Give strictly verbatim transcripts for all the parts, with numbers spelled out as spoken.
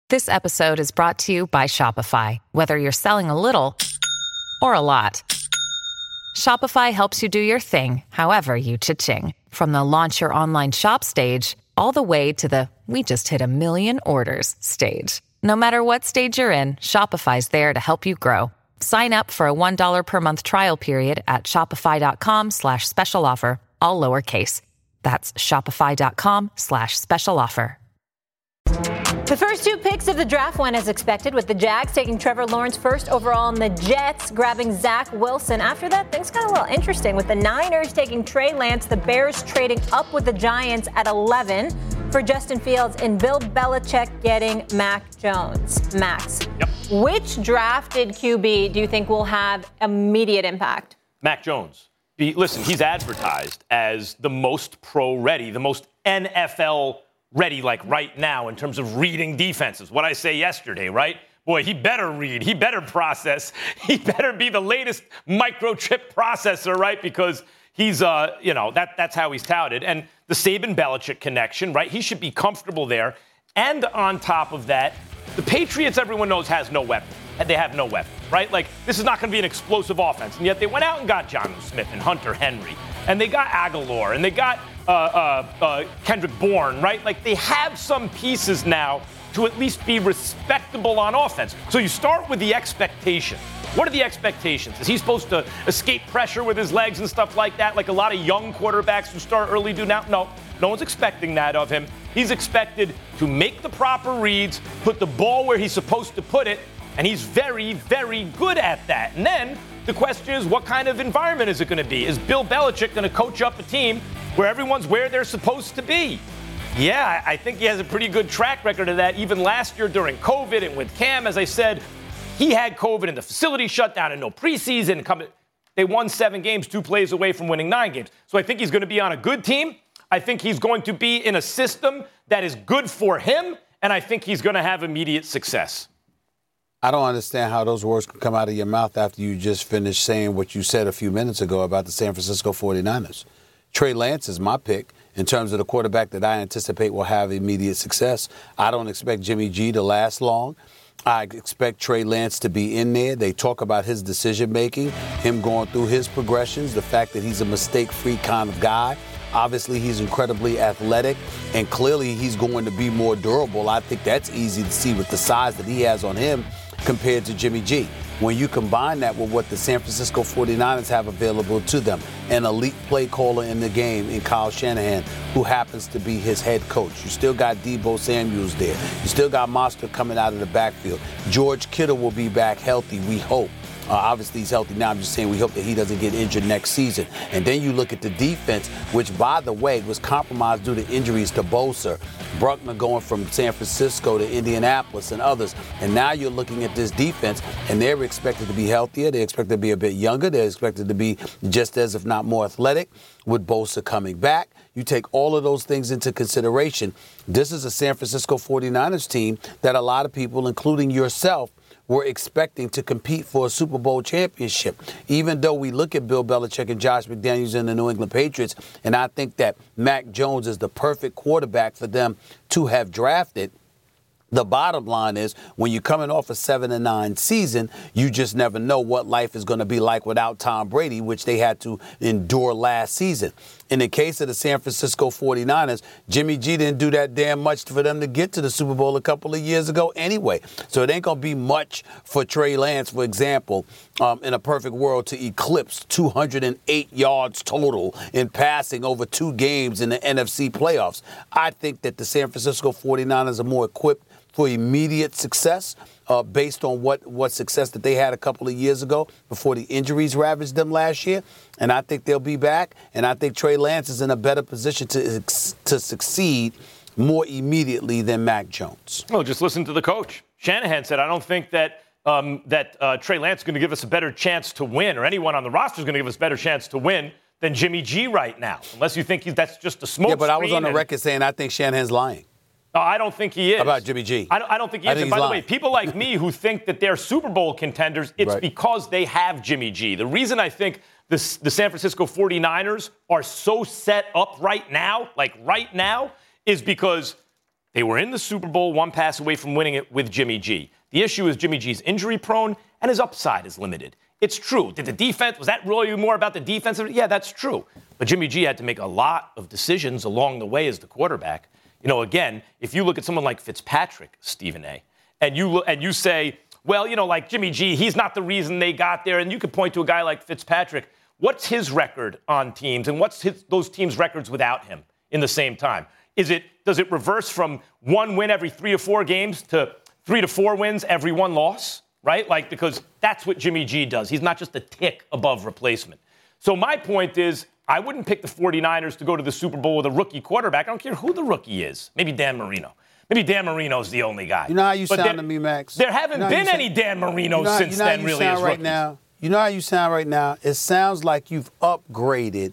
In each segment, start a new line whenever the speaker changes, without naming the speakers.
This episode is brought to you by Shopify. Whether you're selling a little or a lot, Shopify helps you do your thing, however you cha-ching. From the launch your online shop stage, all the way to the we just hit a million orders stage. No matter what stage you're in, Shopify's there to help you grow. Sign up for a one dollar per month trial period at shopify.com slash special offer, all lowercase. That's shopify.com slash special offer.
The first two picks of the draft went as expected, with the Jags taking Trevor Lawrence first overall and the Jets grabbing Zach Wilson. After that, things got a little interesting, with the Niners taking Trey Lance, the Bears trading up with the Giants at eleven for Justin Fields, and Bill Belichick getting Mac Jones. Max,
yep.
Which drafted Q B do you think will have immediate impact?
Mac Jones. Be, listen, he's advertised as the most pro-ready, the most N F L ready, like right now, in terms of reading defenses. What I say yesterday, right? Boy, he better read. He better process. He better be the latest microchip processor, right? Because he's, uh, you know, that that's how he's touted. And the Saban-Belichick connection, right? He should be comfortable there. And on top of that, the Patriots, everyone knows, has no weapon. And they have no weapon, right? Like, this is not going to be an explosive offense. And yet they went out and got Jonnu Smith and Hunter Henry. And they got Aguilar. And they got uh, uh, uh, Kendrick Bourne, right? Like, they have some pieces now to at least be respectable on offense. So you start with the expectation. What are the expectations? Is he supposed to escape pressure with his legs and stuff like that, like a lot of young quarterbacks who start early do now? No, no one's expecting that of him. He's expected to make the proper reads, put the ball where he's supposed to put it, and he's very, very good at that. And then the question is, what kind of environment is it going to be? Is Bill Belichick going to coach up a team where everyone's where they're supposed to be? Yeah, I think he has a pretty good track record of that, even last year during COVID and with Cam. As I said, he had COVID and the facility shut down and no preseason. Coming, they won seven games, two plays away from winning nine games. So I think he's going to be on a good team. I think he's going to be in a system that is good for him, and I think he's going to have immediate success.
I don't understand how those words can come out of your mouth after you just finished saying what you said a few minutes ago about the San Francisco forty-niners. Trey Lance is my pick in terms of the quarterback that I anticipate will have immediate success. I don't expect Jimmy G to last long. I expect Trey Lance to be in there. They talk about his decision-making, him going through his progressions, the fact that he's a mistake-free kind of guy. Obviously, he's incredibly athletic, and clearly he's going to be more durable. I think that's easy to see with the size that he has on him compared to Jimmy G. When you combine that with what the San Francisco forty-niners have available to them, an elite play caller in the game in Kyle Shanahan, who happens to be his head coach. You still got Deebo Samuels there. You still got Monster coming out of the backfield. George Kittle will be back healthy, we hope. Uh, obviously, he's healthy now. I'm just saying we hope that he doesn't get injured next season. And then you look at the defense, which, by the way, was compromised due to injuries to Bosa, Bruckner going from San Francisco to Indianapolis and others. And now you're looking at this defense, and they're expected to be healthier. They're expected to be a bit younger. They're expected to be just as, if not more, athletic, with Bosa coming back. You take all of those things into consideration. This is a San Francisco forty-niners team that a lot of people, including yourself, were expecting to compete for a Super Bowl championship. Even though we look at Bill Belichick and Josh McDaniels and the New England Patriots, and I think that Mac Jones is the perfect quarterback for them to have drafted, the bottom line is, when you're coming off a seven and nine season, you just never know what life is going to be like without Tom Brady, which they had to endure last season. In the case of the San Francisco forty-niners, Jimmy G didn't do that damn much for them to get to the Super Bowl a couple of years ago anyway. So it ain't going to be much for Trey Lance, for example, um, in a perfect world, to eclipse two hundred eight yards total in passing over two games in the N F C playoffs. I think that the San Francisco forty-niners are more equipped for immediate success uh, based on what, what success that they had a couple of years ago before the injuries ravaged them last year. And I think they'll be back. And I think Trey Lance is in a better position to, to succeed more immediately than Mac Jones.
Well, just listen to the coach. Shanahan said, I don't think that um, that uh, Trey Lance is going to give us a better chance to win, or anyone on the roster is going to give us a better chance to win than Jimmy G right now, unless you think he's, that's just a smoke
Yeah, but I was on the
and,
record saying I think Shanahan's lying.
No, I don't think he is.
How about Jimmy G?
I don't, I don't think he
I
is.
think
And by
he's
the way,
lying.
people like me who think that they're Super Bowl contenders, it's
Right.
because they have Jimmy G. The reason I think the, the San Francisco forty-niners are so set up right now, like right now, is because They were in the Super Bowl, one pass away from winning it with Jimmy G. The issue is Jimmy G's injury prone and his upside is limited. It's true. Did the defense, was that really more about the defense? Yeah, that's true. But Jimmy G had to make a lot of decisions along the way as the quarterback. You know, again, if you look at someone like Fitzpatrick, Stephen A., and you look, and you say, well, you know, like Jimmy G, he's not the reason they got there, and you could point to a guy like Fitzpatrick. What's his record on teams, and what's his, those teams' records without him in the same time? Is it does it reverse from one win every three or four games to three to four wins every one loss? Right? Like, because that's what Jimmy G does. He's not just a tick above replacement. So my point is, I wouldn't pick the 49ers to go to the Super Bowl with a rookie quarterback. I don't care who the rookie is. Maybe Dan Marino. Maybe Dan Marino's the only guy.
You know how you
but
sound
there,
to me, Max?
There haven't
you know
been
sound,
any Dan Marinos
you know,
since
you know
then,
you
really,
sound
as
right
rookies.
now. You know how you sound right now? It sounds like you've upgraded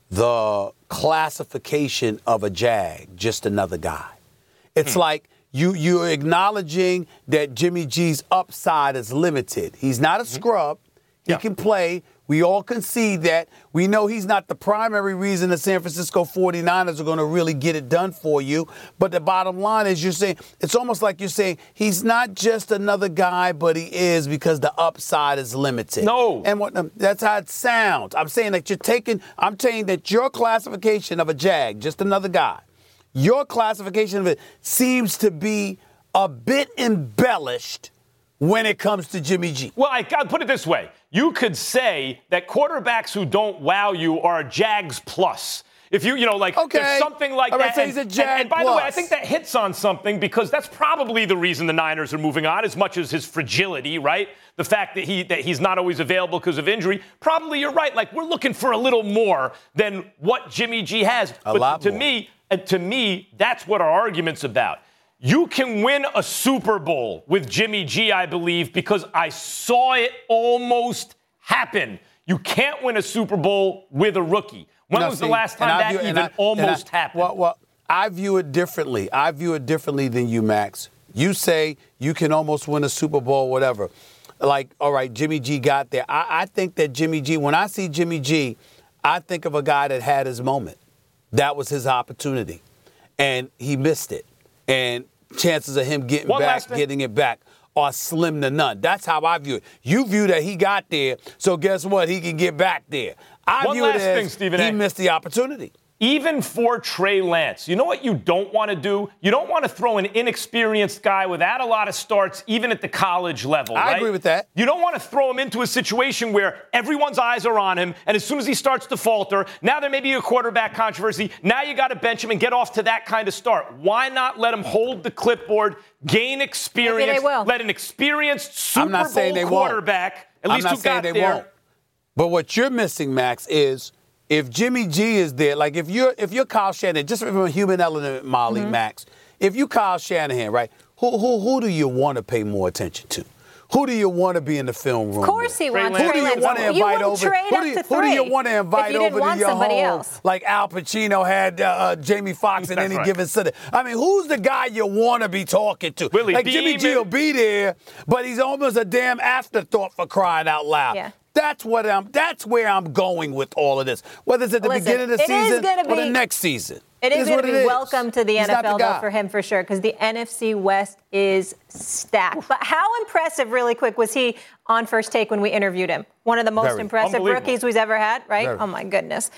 the classification of a Jag, just another guy. It's hmm. like you, you're acknowledging that Jimmy G's upside is limited. He's not a scrub. He yeah. can play. We all concede that. We know he's not the primary reason the San Francisco 49ers are going to really get it done for you. But the bottom line is you're saying, it's almost like you're saying he's not just another guy, but he is because the upside is limited.
No.
And what, that's how it sounds. I'm saying that you're taking, I'm saying that your classification of a Jag, just another guy, your classification of it seems to be a bit embellished when it comes to Jimmy G.
Well, I got to put it this way. You could say that quarterbacks who don't wow you are Jags plus. If you, you know, like,
okay.
there's something like
All
that.
Right, so
and,
he's a Jag
and, and by
plus.
the way, I think that hits on something because that's probably the reason the Niners are moving on, as much as his fragility, right? The fact that he that he's not always available because of injury. Probably you're right. Like, we're looking for a little more than what Jimmy G has.
A
but
lot
to
more.
me, and to me, that's what our argument's about. You can win a Super Bowl with Jimmy G, I believe, because I saw it almost happen. You can't win a Super Bowl with a rookie. When
No,
was
see,
the last time
and I
that
view-
even
and I-
almost
and I-
happened?
Well, well, I view it differently. I view it differently than you, Max. You say you can almost win a Super Bowl, whatever. Like, all right, Jimmy G got there. I, I think that Jimmy G, when I see Jimmy G, I think of a guy that had his moment. That was his opportunity. And he missed it. And chances of him getting
One
back, getting it back are slim to none. That's how I view it. You view that he got there, so guess what? He can get back there. I
One
view
last
it as
thing, Stephen
he
A.
missed the opportunity.
Even for Trey Lance, you know what you don't want to do? You don't want to throw an inexperienced guy without a lot of starts, even at the college level,
I
right?
agree with that.
You don't want to throw him into a situation where everyone's eyes are on him, and as soon as he starts to falter, now there may be a quarterback controversy. Now you got to bench him and get off to that kind of start. Why not let him hold the clipboard, gain experience,
Maybe they will.
let an experienced Super
I'm not
Bowl
saying they won't.
quarterback, at least
I'm not
who
saying
got
they
there.
won't. But what you're missing, Max, is if Jimmy G is there, like if you're if you're Kyle Shanahan, just from a human element, Molly,
Mm-hmm.
Max, if you Kyle Shanahan, right, who who who do you want to pay more attention to? Who do you want to be in the film room?
Of course
with?
he wants
Trey
Who do you
Lance.
want to
You
invite
wouldn't
over?
trade
Who
up
do you,
to
who do you
three
want to invite
if you
over
didn't
to
want
your
somebody
home?
else.
Like Al Pacino had uh, uh, Jamie Foxx in
That's
any
right.
given city. I mean, who's the guy you want to be talking to?
Will he
like
be
Jimmy G
even-
will be there, but he's almost a damn afterthought for crying out loud.
Yeah.
That's what I'm. That's where I'm going with all of this. Whether it's at the
Listen,
beginning of the
it is
season
gonna
or the
be-
next season.
It is
It's
going
what
to
it
be
is.
welcome to the
He's
N F
not
L,
the
though,
guy.
for him, for sure, because the N F C West is stacked. But how impressive, really quick, was he on First Take when we interviewed him? One of the most
Very.
impressive
Unbelievable.
rookies we've ever had, right?
Very.
Oh, my goodness.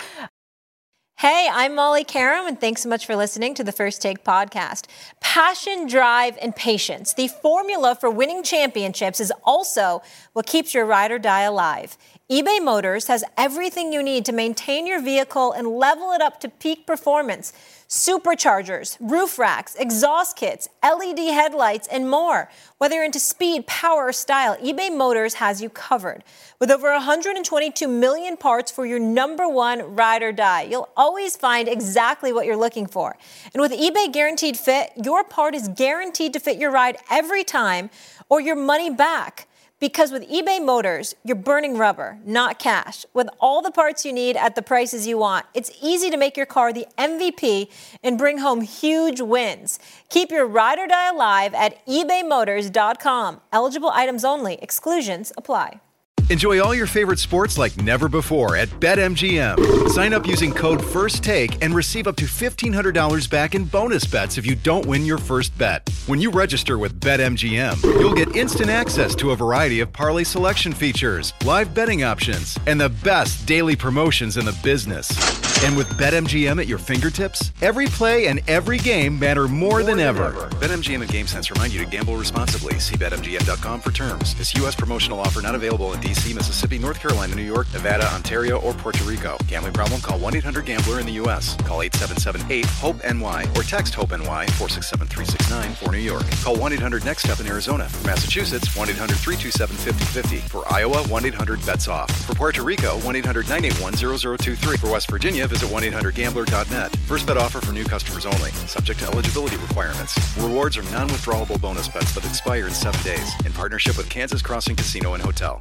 Hey, I'm Molly Karam, and thanks so much for listening to the First Take podcast. Passion, drive, and patience. The formula for winning championships is also what keeps your ride or die alive. eBay Motors has everything you need to maintain your vehicle and level it up to peak performance. Superchargers, roof racks, exhaust kits, L E D headlights, and more. Whether you're into speed, power, or style, eBay Motors has you covered. With over one hundred twenty-two million parts for your number one ride or die, you'll always find exactly what you're looking for. And with eBay Guaranteed Fit, your part is guaranteed to fit your ride every time or your money back. Because with eBay Motors, you're burning rubber, not cash. With all the parts you need at the prices you want, it's easy to make your car the M V P and bring home huge wins. Keep your ride or die alive at ebay motors dot com. Eligible items only. Exclusions apply.
Enjoy all your favorite sports like never before at BetMGM. Sign up using code FIRSTTAKE and receive up to fifteen hundred dollars back in bonus bets if you don't win your first bet. When you register with BetMGM, you'll get instant access to a variety of parlay selection features, live betting options, and the best daily promotions in the business. And with BetMGM at your fingertips, every play and every game matter more, more than, than ever. ever. BetMGM and GameSense remind you to gamble responsibly. See Bet M G M dot com for terms. This U S promotional offer not available in D C, Mississippi, North Carolina, New York, Nevada, Ontario, or Puerto Rico. Gambling problem? Call one eight hundred gambler in the U S. Call eight seven seven eight hope N Y or text HOPE-NY four six seven three six nine for New York. Call one eight hundred next step in Arizona. For Massachusetts, one eight hundred three two seven five zero five zero. For Iowa, one eight hundred bets off. For Puerto Rico, one eight hundred nine eight one zero zero two three. For West Virginia, visit one eight hundred gambler dot net. First bet offer for new customers only. Subject to eligibility requirements. Rewards are non-withdrawable bonus bets that expire in seven days. In partnership with Kansas Crossing Casino and Hotel.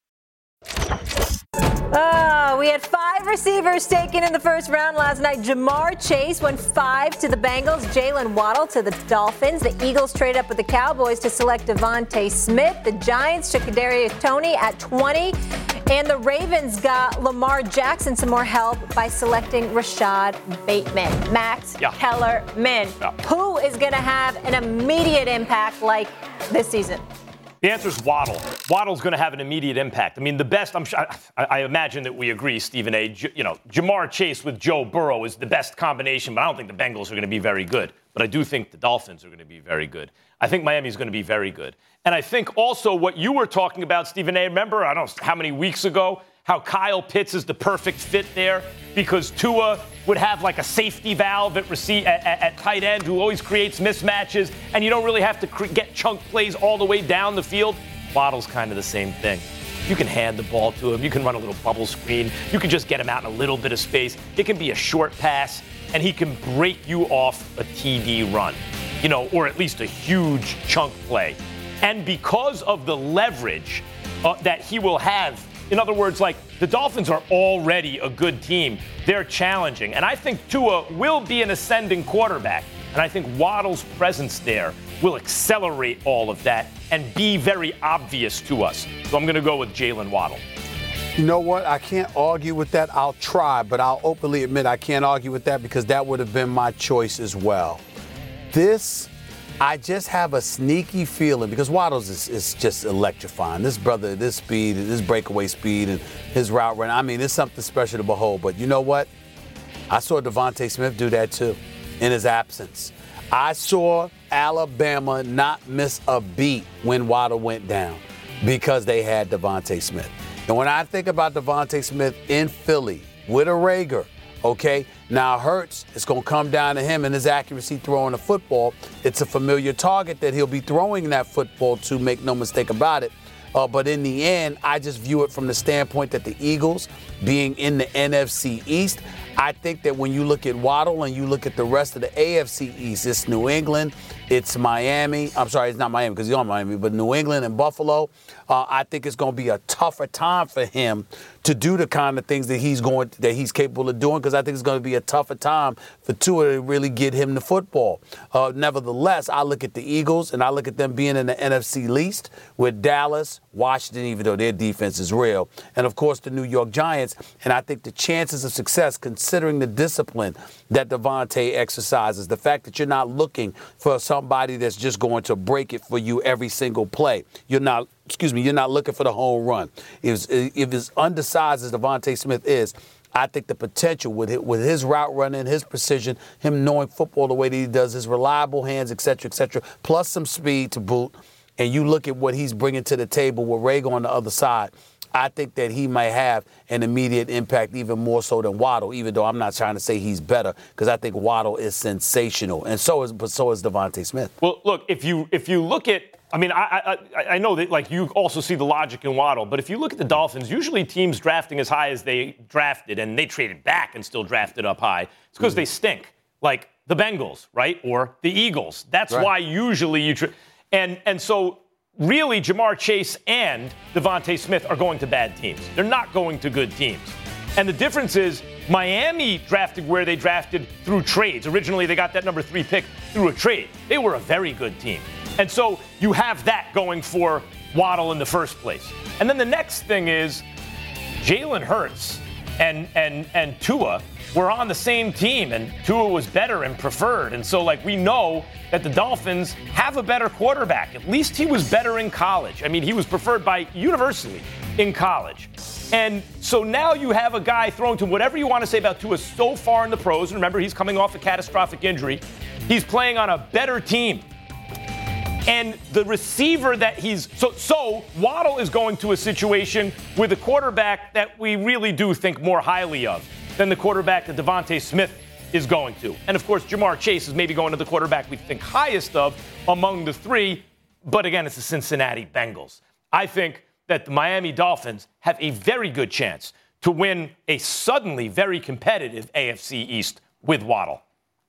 Oh, we had five receivers taken in the first round last night. Jamar Chase went five to the Bengals. Jalen Waddle to the Dolphins. The Eagles traded up with the Cowboys to select Devontae Smith. The Giants took Kadarius Toney at twenty. And the Ravens got Lamar Jackson some more help by selecting Rashad Bateman. Max
yeah.
Kellerman. Yeah. Who is going to have an immediate impact like this season?
The answer is Waddle. Waddle's going to have an immediate impact. I mean, the best, I'm sure, I, I imagine that we agree, Stephen A. J, you know, Jamar Chase with Joe Burrow is the best combination, but I don't think the Bengals are going to be very good. But I do think the Dolphins are going to be very good. I think Miami's going to be very good. And I think also what you were talking about, Stephen A., remember, I don't know how many weeks ago, how Kyle Pitts is the perfect fit there because Tua would have like a safety valve at, receive, at, at, at tight end who always creates mismatches, and you don't really have to cre- get chunk plays all the way down the field. Waddle's kind of the same thing. You can hand the ball to him. You can run a little bubble screen. You can just get him out in a little bit of space. It can be a short pass, and he can break you off a T D run, you know, or at least a huge chunk play. And because of the leverage uh, that he will have, in other words, like the Dolphins are already a good team. They're challenging. And I think Tua will be an ascending quarterback. And I think Waddle's presence there will accelerate all of that and be very obvious to us. So I'm going to go with Jalen Waddle.
You know what? I can't argue with that. I'll try, but I'll openly admit I can't argue with that because that would have been my choice as well. This, I just have a sneaky feeling because Waddles is, is just electrifying. This brother, this speed, this breakaway speed, and his route run. I mean, it's something special to behold. But you know what? I saw Devontae Smith do that too in his absence. I saw Alabama not miss a beat when Waddle went down because they had Devontae Smith. And when I think about Devontae Smith in Philly with a Rager, okay, now Hurts, it's going to come down to him and his accuracy throwing the football. It's a familiar target that he'll be throwing that football to, make no mistake about it. Uh, but in the end, I just view it from the standpoint that the Eagles, being in the N F C East, I think that when you look at Waddle and you look at the rest of the A F C East, it's New England, it's Miami. I'm sorry, it's not Miami because he's on Miami, but New England and Buffalo. Uh, I think it's going to be a tougher time for him to do the kind of things that he's going that he's capable of doing because I think it's going to be a tougher time for Tua to really get him the football. Uh, nevertheless, I look at the Eagles and I look at them being in the N F C least with Dallas, Washington, even though their defense is real, and of course the New York Giants. And I think the chances of success, considering the discipline that Devontae exercises, the fact that you're not looking for somebody that's just going to break it for you every single play. You're not, excuse me, you're not looking for the home run. If, if as undersized as Devontae Smith is, I think the potential with it, with his route running, his precision, him knowing football the way that he does, his reliable hands, et cetera, et cetera, plus some speed to boot, and you look at what he's bringing to the table with Rager on the other side, I think that he might have an immediate impact even more so than Waddle, even though I'm not trying to say he's better because I think Waddle is sensational. And so is but so is Devontae Smith.
Well, look, if you if you look at I mean, I, I I know that, like, you also see the logic in Waddle, but if you look at the Dolphins, usually teams drafting as high as they drafted, and they traded back and still drafted up high, it's because mm-hmm. they stink, like the Bengals, right, or the Eagles. That's right. Why usually you tra- – and and so really Jamar Chase and Devontae Smith are going to bad teams. They're not going to good teams. And the difference is Miami drafted where they drafted through trades. Originally, they got that number three pick through a trade. They were a very good team. And so you have that going for Waddle in the first place. And then the next thing is Jalen Hurts and and and Tua were on the same team, and Tua was better and preferred. And so, like, we know that the Dolphins have a better quarterback. At least he was better in college. I mean, he was preferred by universally in college. And so now you have a guy thrown to whatever you want to say about Tua so far in the pros. And remember, he's coming off a catastrophic injury. He's playing on a better team. And the receiver that he's so so Waddle is going to a situation with a quarterback that we really do think more highly of than the quarterback that Devontae Smith is going to. And of course, Jamar Chase is maybe going to the quarterback we think highest of among the three. But again, it's the Cincinnati Bengals. I think that the Miami Dolphins have a very good chance to win a suddenly very competitive A F C East with Waddle.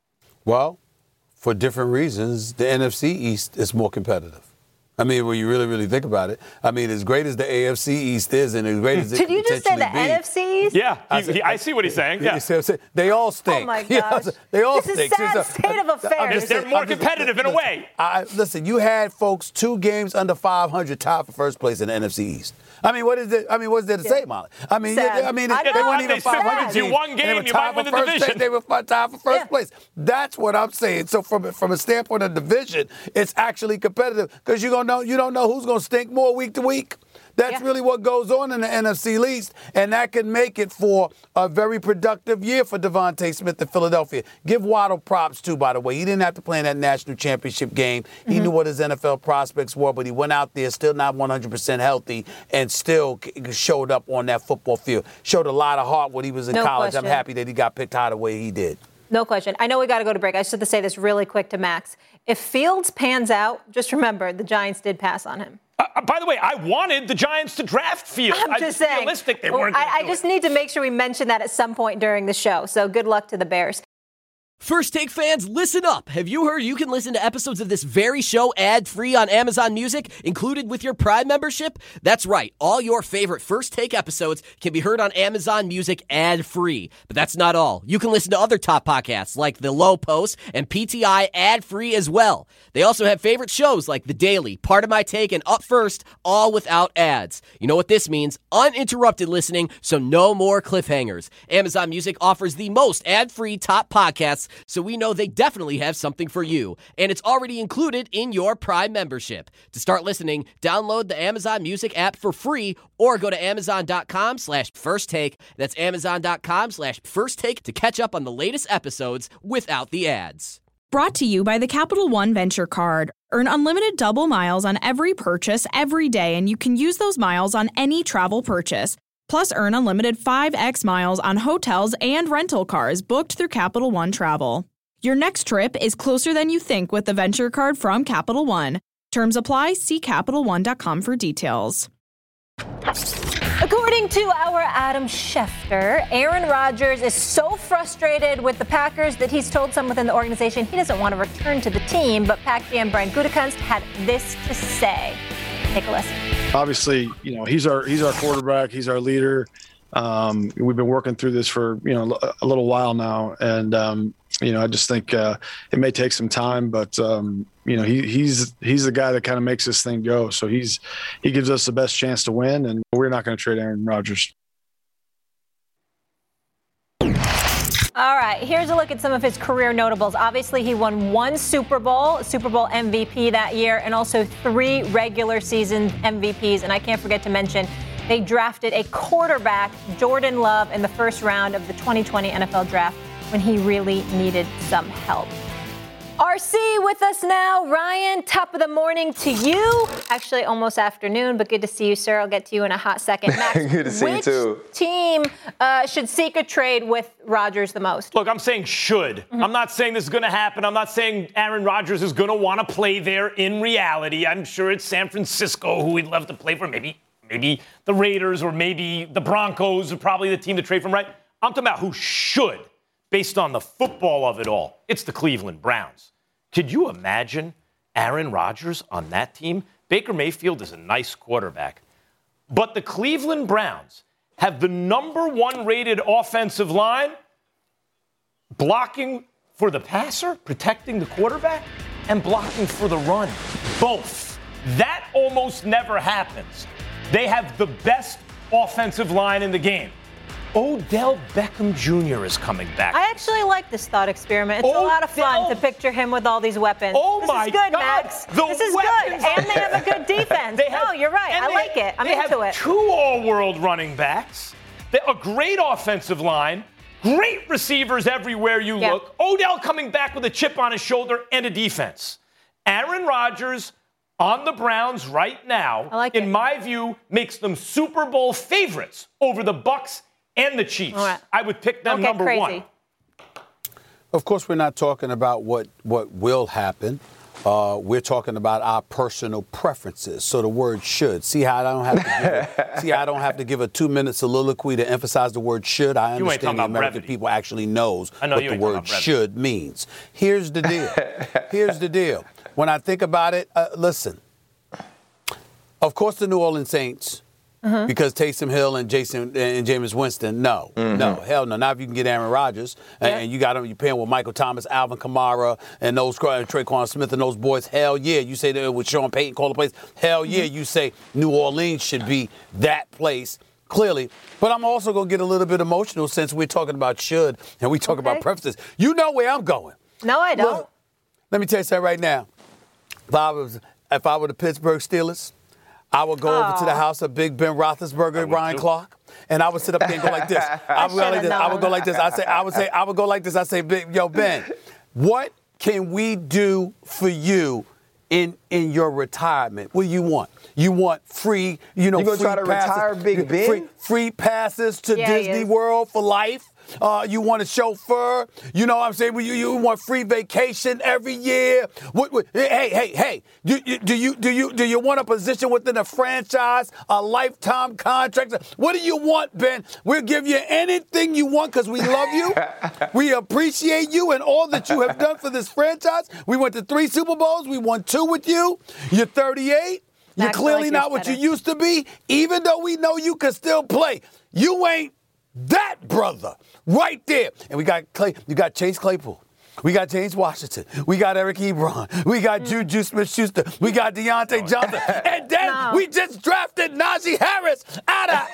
Well, for different reasons, the N F C East is more competitive. I mean, when you really, really think about it, I mean, as great as the A F C East is and as great as it
Did you just say the
be,
N F C East?
Yeah, he,
I, said,
he, I see what he's saying. Yeah.
They all stink.
Oh, my
You know,
gosh.
they all
this
stink.
is sad
So,
state of affairs.
I'm just- they're more competitive in a way.
I, listen, you had folks two games under five hundred tied for first place in the N F C East. I mean, what is it? I mean, what's there to say, Molly? I mean,
Sad.
I mean,
I
they
know,
weren't even
it's
five hundred
sad.
You
teams,
won
and they
game,
were
you
tied
might win
for
the
first
division.
place. They were tied for first
Yeah.
place. That's what I'm saying. So from from a standpoint of division, it's actually competitive because you gonna know you don't know who's gonna stink more week to week. That's
Yeah.
really what goes on in the N F C East, and that can make it for a very productive year for Devontae Smith in Philadelphia. Give Waddle props, too, by the way. He didn't have to play in that national championship game. He
Mm-hmm.
knew what his N F L prospects were, but he went out there still not one hundred percent healthy and still showed up on that football field. Showed a lot of heart when he was in
No
college.
question.
I'm happy that he got picked high the way he did.
No question. I know we got to go to break. I just have to say this really quick to Max. If Fields pans out, just remember the Giants did pass on him.
Uh, by the way, I wanted the Giants to draft Fields.
I'm just
I,
saying.
Realistic, they
Well,
weren't.
I, I just need to make sure we mention that at some point during the show. So good luck to the Bears.
First Take fans, listen up. Have you heard you can listen to episodes of this very show ad-free on Amazon Music, included with your Prime membership? That's right. All your favorite First Take episodes can be heard on Amazon Music ad-free. But that's not all. You can listen to other top podcasts like The Low Post and P T I ad-free as well. They also have favorite shows like The Daily, Part of My Take, and Up First, all without ads. You know what this means? Uninterrupted listening, so no more cliffhangers. Amazon Music offers the most ad-free top podcasts, so we know they definitely have something for you. And it's already included in your Prime membership. To start listening, download the Amazon Music app for free or go to amazon.com slash first take. That's amazon.com slash first take to catch up on the latest episodes without the ads.
Brought to you by the Capital One Venture Card. Earn unlimited double miles on every purchase every day, and you can use those miles on any travel purchase. Plus, earn unlimited five x miles on hotels and rental cars booked through Capital One Travel. Your next trip is closer than you think with the Venture Card from Capital One. Terms apply. See Capital One dot com for details.
According to our Adam Schefter, Aaron Rodgers is so frustrated with the Packers that he's told some within the organization he doesn't want to return to the team. But Pac G M Brian Gutekunst had this to say. Take a listen.
Obviously, you know, he's our he's our quarterback. He's our leader. Um, we've been working through this for, you know, a little while now. And, um, you know, I just think uh, it may take some time, but, um, you know, he, he's he's the guy that kind of makes this thing go. So he's he gives us the best chance to win, and we're not going to trade Aaron Rodgers.
All right, here's a look at some of his career notables. Obviously, he won one Super Bowl, Super Bowl M V P that year, and also three regular season M V Ps. And I can't forget to mention, they drafted a quarterback, Jordan Love, in the first round of the twenty twenty N F L Draft when he really needed some help. R C with us now. Ryan, top of the morning to you. Actually, almost afternoon, but good to see you, sir. I'll get to you in a hot second. Max,
good to see you, too.
Which team uh, should seek a trade with Rodgers the most?
Look, I'm saying should. Mm-hmm. I'm not saying this is going to happen. I'm not saying Aaron Rodgers is going to want to play there in reality. I'm sure it's San Francisco who he'd love to play for. Maybe, maybe the Raiders or maybe the Broncos are probably the team to trade from, right? I'm talking about who should, based on the football of it all. It's the Cleveland Browns. Could you imagine Aaron Rodgers on that team? Baker Mayfield is a nice quarterback. But the Cleveland Browns have the number one rated offensive line, blocking for the passer, protecting the quarterback, and blocking for the run. Both. That almost never happens. They have the best offensive line in the game. Odell Beckham Junior is coming back.
I actually like this thought experiment. It's
Odell.
a lot of fun to picture him with all these weapons.
Oh
this
my
is good,
God.
Max.
The
this is
weapons.
good. And they have a good defense.
They have,
no, you're right. I like
have,
it. I'm
they
into
have
it.
Two all-world running backs. They, a great offensive line. Great receivers everywhere you
yeah.
look. Odell coming back with a chip on his shoulder and a defense. Aaron Rodgers on the Browns right now,
I like
in
it.
my view, makes them Super Bowl favorites over the Bucs and the Chiefs.
Right.
I would pick them
Don't get
number
crazy.
one.
Of course, we're not talking about what, what will happen. Uh, we're talking about our personal preferences. So the word should. See how I don't have to give a, see how I don't have to give a two-minute soliloquy to emphasize the word should. I
You ain't talking
understand the
about
American
brevity.
people actually knows
I know
what
you
the
ain't talking
word
about brevity.
should means. Here's the deal. Here's the deal. When I think about it, uh, listen. Of course, the New Orleans Saints. Mm-hmm. Because Taysom Hill and Jason and Jameis Winston, no, mm-hmm. no, hell no. Now if you can get Aaron Rodgers yeah. and, and you got him, you're paying with Michael Thomas, Alvin Kamara, and those Traquan Smith and those boys, hell yeah. You say that with Sean Payton call the place, hell yeah. Mm-hmm. You say New Orleans should be that place. Clearly, but I'm also going to get a little bit emotional since we're talking about should and we talk okay. about preferences. You know where I'm going.
No, I don't.
Look, let me tell you something right now. If I was, if I were the Pittsburgh Steelers, I would go oh. over to the house of Big Ben Roethlisberger and Ryan too. Clark, and I would sit up there and go like this. I would go like this. Known. I would go like this. I say, I would say, I would go like this. I say, yo, Ben, what can we do for you in in your retirement? What do you want? You want free, you know,
you gonna
free
try to
passes,
retire Big Ben?
Free, free passes to
yeah,
Disney World for life. Uh, you want a chauffeur? You know what I'm saying? You, you want free vacation every year? What, what, hey, hey, hey! Do, do you do you do you want a position within a franchise, a lifetime contract? What do you want, Ben? We'll give you anything you want because we love you. We appreciate you and all that you have done for this franchise. We went to three Super Bowls. We won two with you. You're thirty-eight. You're
Max,
clearly
like
not what
better.
you used to be. Even though we know you can still play, you ain't that brother right there. And we got Clay, you got Chase Claypool. We got James Washington. We got Eric Ebron. We got mm. Juju Smith-Schuster. We got Deontay Johnson. And then
no.
we just drafted Najee Harris out of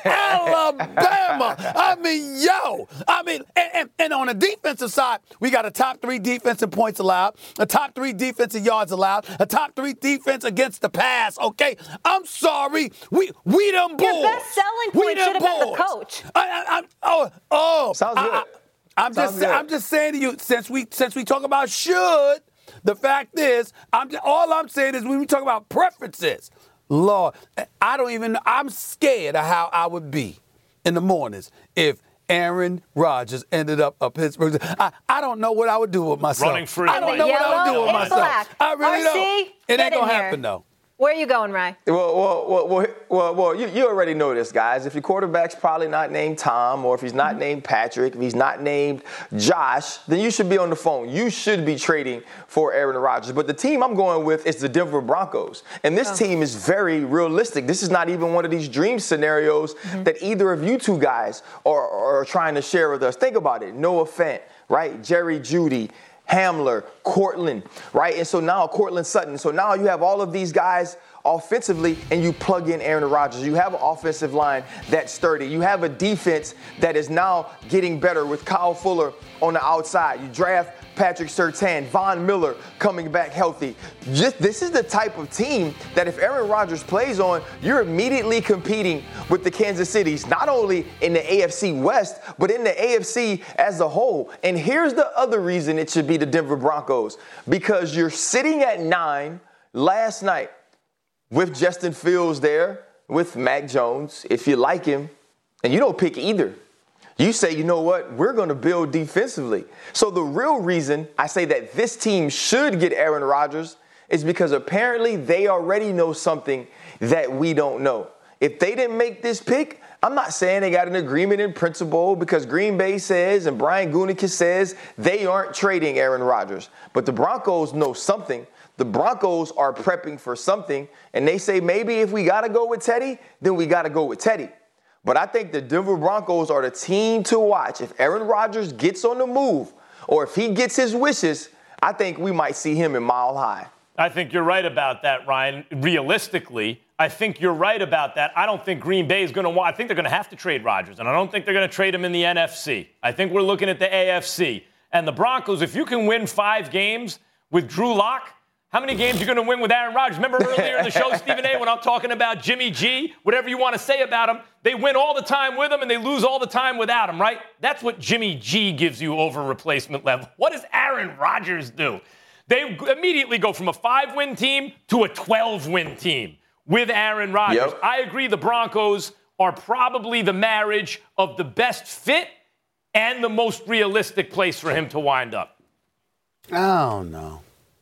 Alabama. I mean, yo. I mean, and, and, and on the defensive side, we got a top three defense in points allowed, a top three defensive yards allowed, a top three defense against the pass, okay? I'm sorry. We we them boys.
Your best selling point should have been the coach.
I, I, I, oh, oh.
Sounds good.
I, I, I'm
Sounds
just,
good.
I'm just saying to you, since we, since we talk about should, the fact is, I'm just, all I'm saying is when we talk about preferences, Lord, I don't even, I'm scared of how I would be in the mornings if Aaron Rodgers ended up a Pittsburgh. I, I don't know what I would do with myself.
Running free.
I don't know what I would do with
Yellow,
myself.
black.
I really
R C,
don't. It ain't
get in
gonna
here.
happen though.
Where are you going, Ray?
Well, well, well, well, well, well you, you already know this, guys. If your quarterback's probably not named Tom, or if he's not named Patrick, if he's not named Josh, then you should be on the phone. You should be trading for Aaron Rodgers. But the team I'm going with is the Denver Broncos. And this oh. team is very realistic. This is not even one of these dream scenarios mm-hmm. that either of you two guys are, are trying to share with us. Think about it. Noah Fant, right? Jerry Jeudy, Hamler, Cortland, right? And so now Cortland Sutton. So now you have all of these guys offensively, and you plug in Aaron Rodgers. You have an offensive line that's sturdy. You have a defense that is now getting better with Kyle Fuller on the outside. You draft Patrick Surtain, Von Miller coming back healthy. Just, this is the type of team that if Aaron Rodgers plays on, you're immediately competing with the Kansas Cities, not only in the A F C West, but in the A F C as a whole. And here's the other reason it should be the Denver Broncos, because you're sitting at nine last night with Justin Fields there, with Mac Jones, if you like him, and you don't pick either. You say, you know what, we're going to build defensively. So the real reason I say that this team should get Aaron Rodgers is because apparently they already know something that we don't know. If they didn't make this pick, I'm not saying they got an agreement in principle, because Green Bay says and Brian Gutekunst says they aren't trading Aaron Rodgers. But the Broncos know something. The Broncos are prepping for something, and they say maybe if we got to go with Teddy, then we got to go with Teddy. But I think the Denver Broncos are the team to watch. If Aaron Rodgers gets on the move, or if he gets his wishes, I think we might see him in Mile High.
I think you're right about that, Ryan. Realistically, I think you're right about that. I don't think Green Bay is going to want – I think they're going to have to trade Rodgers, and I don't think they're going to trade him in the N F C. I think we're looking at the A F C. And the Broncos, if you can win five games with Drew Lock, how many games are you going to win with Aaron Rodgers? Remember earlier in the show, Stephen A., when I'm talking about Jimmy G, whatever you want to say about him, they win all the time with him and they lose all the time without him, right? That's what Jimmy G gives you over replacement level. What does Aaron Rodgers do? They immediately go from a five-win team to a twelve-win team with Aaron Rodgers. Yep. I agree the Broncos are probably the marriage of the best fit and the most realistic place for him to wind up.
I don't know.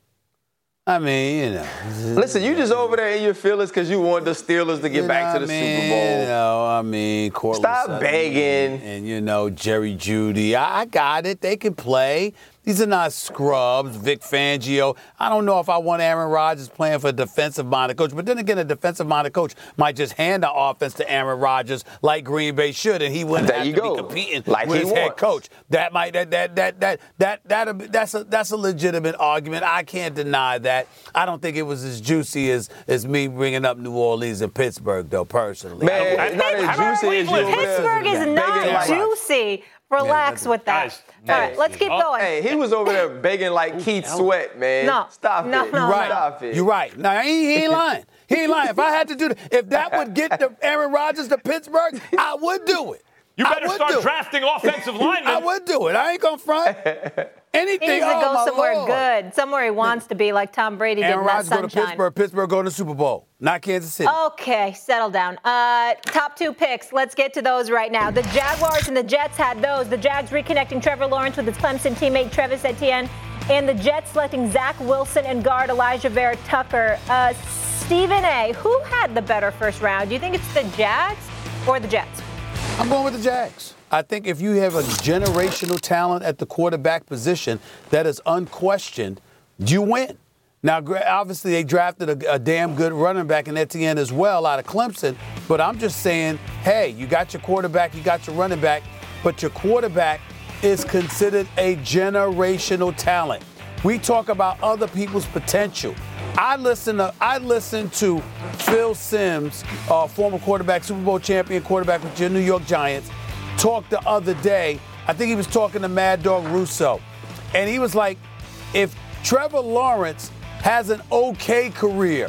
I mean, you know.
Listen, you just over there in your feelings because you want the Steelers to get
you
back
know
to the
I mean,
Super Bowl.
You know, I mean, Cortland
Stop
Sutton
begging.
And, and, you know, Jerry Jeudy. I, I got it. They can play. These are not scrubs, Vic Fangio. I don't know if I want Aaron Rodgers playing for a defensive-minded coach. But then again, a defensive-minded coach might just hand the offense to Aaron Rodgers like Green Bay should, and he wouldn't
there
have
you
to
go.
be competing
like
with his
wants.
head coach. That might that that that that that that that's a that's a legitimate argument. I can't deny that. I don't think it was as juicy as as me bringing up New Orleans and Pittsburgh, though. Personally,
man, it's not as juicy as you.
Pittsburgh is not juicy. Relax yeah, with that.
Guys,
all right, let's keep going.
Hey, he was over there begging like Keith Sweat, man.
No,
stop
no,
it.
No,
You're right.
Stop it.
You're right. No, he, he ain't lying. He ain't lying. If I had to do that, if that would get the Aaron Rodgers to Pittsburgh, I would do it.
You better start drafting offensive linemen.
I would do it. I ain't gonna front. Anything.
He needs to
oh,
go
my
somewhere
Lord.
good, somewhere he wants to be, like Tom Brady did
Aaron
in that
Rodgers go to
sunshine.
Pittsburgh. Pittsburgh go to the Super Bowl, not Kansas City.
Okay, settle down. Uh, top two picks. Let's get to those right now. The Jaguars and the Jets had those. The Jags reconnecting Trevor Lawrence with his Clemson teammate Travis Etienne, and the Jets selecting Zach Wilson and guard Elijah Vera Tucker. Uh, Stephen A., who had the better first round? Do you think it's the Jags or the Jets?
I'm going with the Jags. I think if you have a generational talent at the quarterback position that is unquestioned, you win. Now, obviously, they drafted a, a damn good running back in Etienne as well out of Clemson. But I'm just saying, hey, you got your quarterback, you got your running back, but your quarterback is considered a generational talent. We talk about other people's potential. I listen to I listen to Phil Simms, uh, former quarterback, Super Bowl champion quarterback with your New York Giants, talk the other day. I think he was talking to Mad Dog Russo, and he was like, if Trevor Lawrence has an okay career,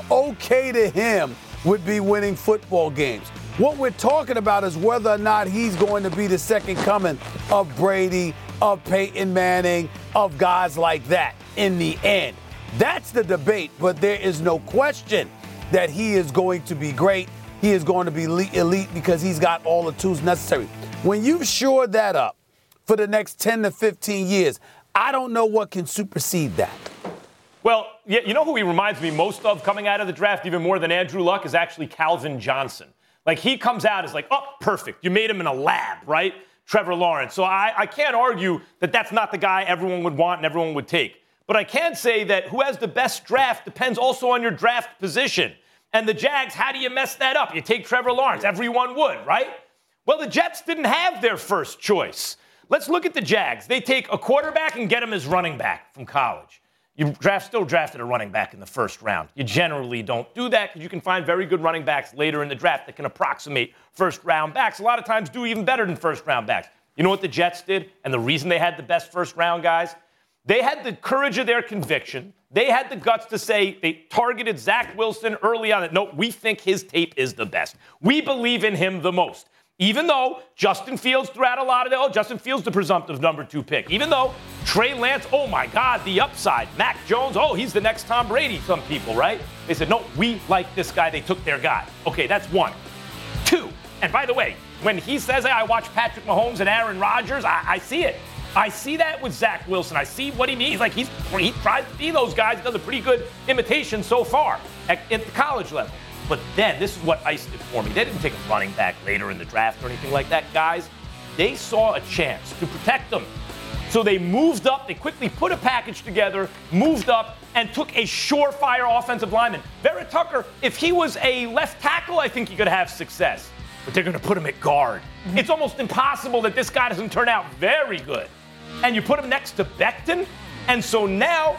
okay to him would be winning football games. What we're talking about is whether or not he's going to be the second coming of Brady, of Peyton Manning, of guys like that in the end. That's the debate, but there is no question that he is going to be great. He is going to be elite because he's got all the tools necessary. When you shore that up for the next ten to fifteen years, I don't know what can supersede that.
Well, yeah, you know who he reminds me most of coming out of the draft, even more than Andrew Luck, is actually Calvin Johnson. Like, he comes out as like, oh, perfect. You made him in a lab, right? Trevor Lawrence. So I, I can't argue that that's not the guy everyone would want and everyone would take. But I can say that who has the best draft depends also on your draft position. And the Jags, how do you mess that up? You take Trevor Lawrence. Everyone would, right? Well, the Jets didn't have their first choice. Let's look at the Jags. They take a quarterback and get him as running back from college. You draft, still drafted a running back in the first round. You generally don't do that because you can find very good running backs later in the draft that can approximate first-round backs. A lot of times do even better than first-round backs. You know what the Jets did? And the reason they had the best first-round guys? They had the courage of their conviction. They had the guts to say they targeted Zach Wilson early on. No, we think his tape is the best. We believe in him the most. Even though Justin Fields threw out a lot of the, oh, Justin Fields, the presumptive number two pick. Even though Trey Lance, oh, my God, the upside. Mac Jones, oh, he's the next Tom Brady, some people, right? They said, no, we like this guy. They took their guy. Okay, that's one. Two, and by the way, when he says, hey, I watch Patrick Mahomes and Aaron Rodgers, I, I see it. I see that with Zach Wilson. I see what he means. Like, he's, he tries to be those guys. He does a pretty good imitation so far at, at the college level. But then, this is what iced it for me. They didn't take a running back later in the draft or anything like that. Guys, they saw a chance to protect them. So they moved up. They quickly put a package together, moved up, and took a surefire offensive lineman. Vera Tucker, if he was a left tackle, I think he could have success. But they're going to put him at guard. Mm-hmm. It's almost impossible that this guy doesn't turn out very good. And you put him next to Becton. And so now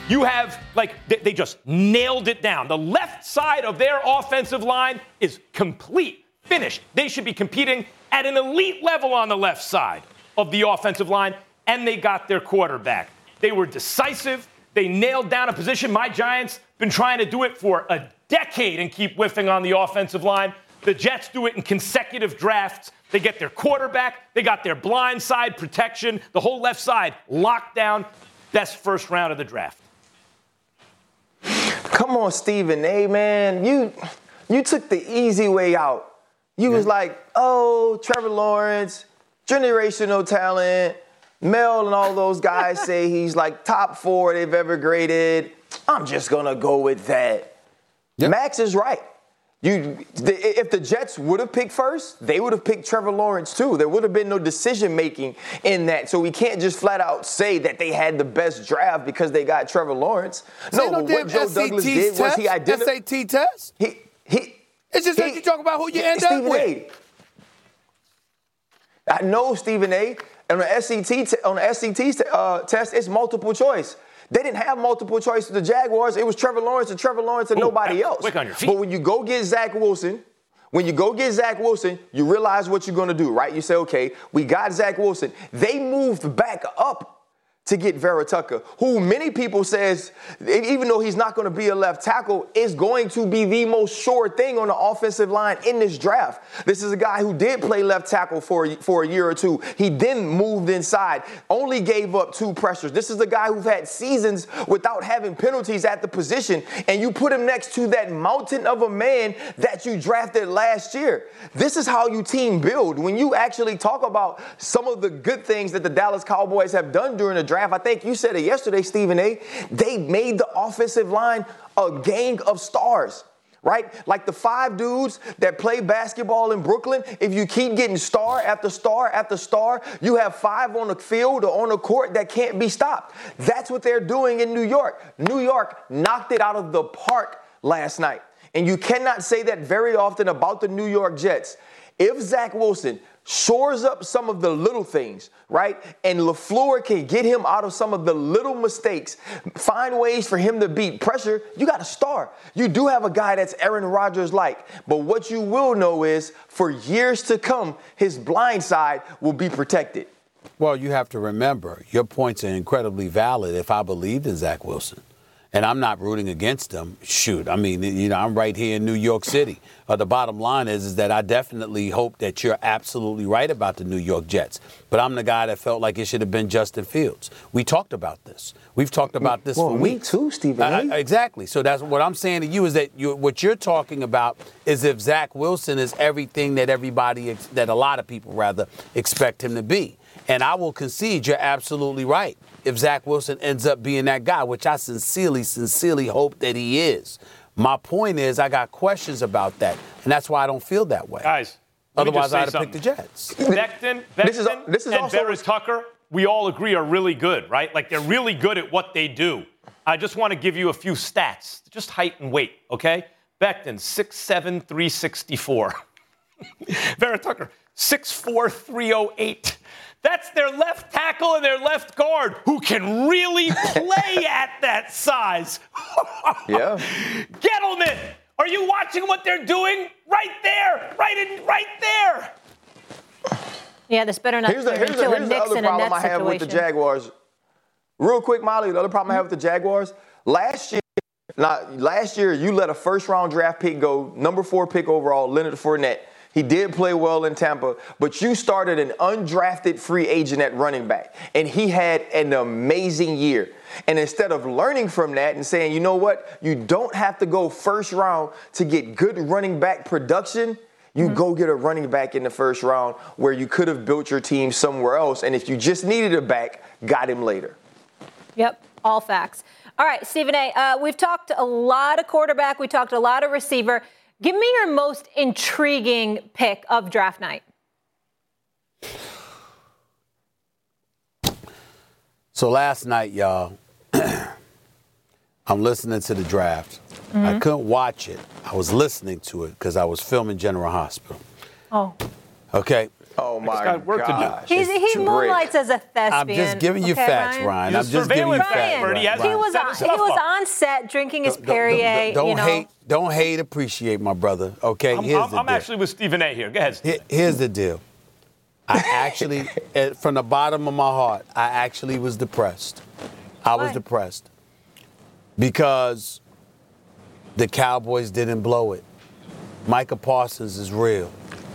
You have, like, they, they just nailed it down. The left side of their offensive line is complete, finished. They should be competing at an elite level on the left side of the offensive line, and they got their quarterback. They were decisive. They nailed down a position. My Giants been trying to do it for a decade and keep whiffing on the offensive line. The Jets do it in consecutive drafts. They get their quarterback. They got their blind side protection. The whole left side locked down. Best first round of the draft.
Come on, Stephen A., man. You you took the easy way out. You yeah. was like, oh, Trevor Lawrence, generational talent. Mel and all those guys say he's like top four they've ever graded. I'm just going to go with that. Yep. Max is right. You, the, if the Jets would have picked first, they would have picked Trevor Lawrence too. There would have been no decision-making in that. So we can't just flat out say that they had the best draft because they got Trevor Lawrence. No, but what Joe Douglas did was he identified.
S A T test?
He, he,
it's just that you talk about who you end up with.
I know, Stephen A. On the S A T, on the S A T uh, test, it's multiple choice. They didn't have multiple choice to the Jaguars. It was Trevor Lawrence and Trevor Lawrence and Ooh, nobody else.
Quick on your feet.
But when you go get Zach Wilson, when you go get Zach Wilson, you realize what you're going to do, right? You say, okay, we got Zach Wilson. They moved back up to get Vera Tucker, who many people says, even though he's not going to be a left tackle, is going to be the most sure thing on the offensive line in this draft. This is a guy who did play left tackle for, for a year or two. He then moved inside, only gave up two pressures. This is a guy who's had seasons without having penalties at the position, and you put him next to that mountain of a man that you drafted last year. This is how you team build. When you actually talk about some of the good things that the Dallas Cowboys have done during the draft, I think you said it yesterday, Stephen A. They made the offensive line a gang of stars, right? Like the five dudes that play basketball in Brooklyn. If you keep getting star after star after star, you have five on the field or on the court that can't be stopped. That's what they're doing in New York. New York knocked it out of the park last night. And you cannot say that very often about the New York Jets. If Zach Wilson shores up some of the little things, right, and LaFleur can get him out of some of the little mistakes, find ways for him to beat pressure, you got a star. You do have a guy that's Aaron Rodgers-like. But what you will know is for years to come, his blind side will be protected.
Well, you have to remember, your points are incredibly valid if I believed in Zach Wilson. And I'm not rooting against them. Shoot, I mean, you know, I'm right here in New York City. Uh, the bottom line is, is that I definitely hope that you're absolutely right about the New York Jets. But I'm the guy that felt like it should have been Justin Fields. We talked about this. We've talked about this
well,
for
me
weeks.
too, Stephen.
Uh, exactly. So that's what I'm saying to you is that you, what you're talking about is if Zach Wilson is everything that everybody, ex- that a lot of people rather expect him to be. And I will concede you're absolutely right. If Zach Wilson ends up being that guy, which I sincerely, sincerely hope that he is. My point is I got questions about that, and that's why I don't feel that way.
Guys,
otherwise I'd have picked the Jets.
Becton, Becton
this is, this is
and
also
Vera Tucker, we all agree are really good, right? Like they're really good at what they do. I just want to give you a few stats, just height and weight, okay? Becton, six seven, three sixty-four. Vera Tucker, six four, three oh eight. That's their left tackle and their left guard who can really play at that size.
Yeah.
Gettleman, are you watching what they're doing? Right there, right in, right there.
Yeah, this better not
here's the,
turn
here's
into
the,
a
here's
Knicks
the other
in a
problem
Nets
I have
situation.
with the Jaguars. Real quick, Molly, the other problem I have with the Jaguars, last year, not, last year you let a first-round draft pick go, number four pick overall, Leonard Fournette. He did play well in Tampa, but you started an undrafted free agent at running back, and he had an amazing year. And instead of learning from that and saying, you know what, you don't have to go first round to get good running back production, you mm-hmm. go get a running back in the first round where you could have built your team somewhere else. And if you just needed a back, got him later.
Yep, all facts. All right, Stephen A., uh, we've talked a lot of quarterback. We talked a lot of receiver. Give me your most intriguing pick of draft night.
So last night, y'all, I'm listening to the draft. Mm-hmm. I couldn't watch it. I was listening to it because I was filming General Hospital.
Oh.
Okay.
Oh, my
got work
gosh.
to do.
He's, he moonlights as a thespian.
I'm just giving you
okay,
facts,
Ryan.
Ryan.
He's
I'm just giving you
surveillance
facts.
expert. He has
He was,
set
on,
his
he
stuff
was
up.
on set drinking his
Don't-
Perrier.
Don't, don't
you know.
hate. Don't hate. Appreciate, my brother. Okay.
I'm,
Here's
I'm,
the
I'm
deal.
actually with Stephen A. here. Go ahead, Stephen.
Here- Here's the deal. I actually, eh, from the bottom of my heart, I actually was depressed. I was
Why?
depressed because the Cowboys didn't blow it. Micah Parsons is real.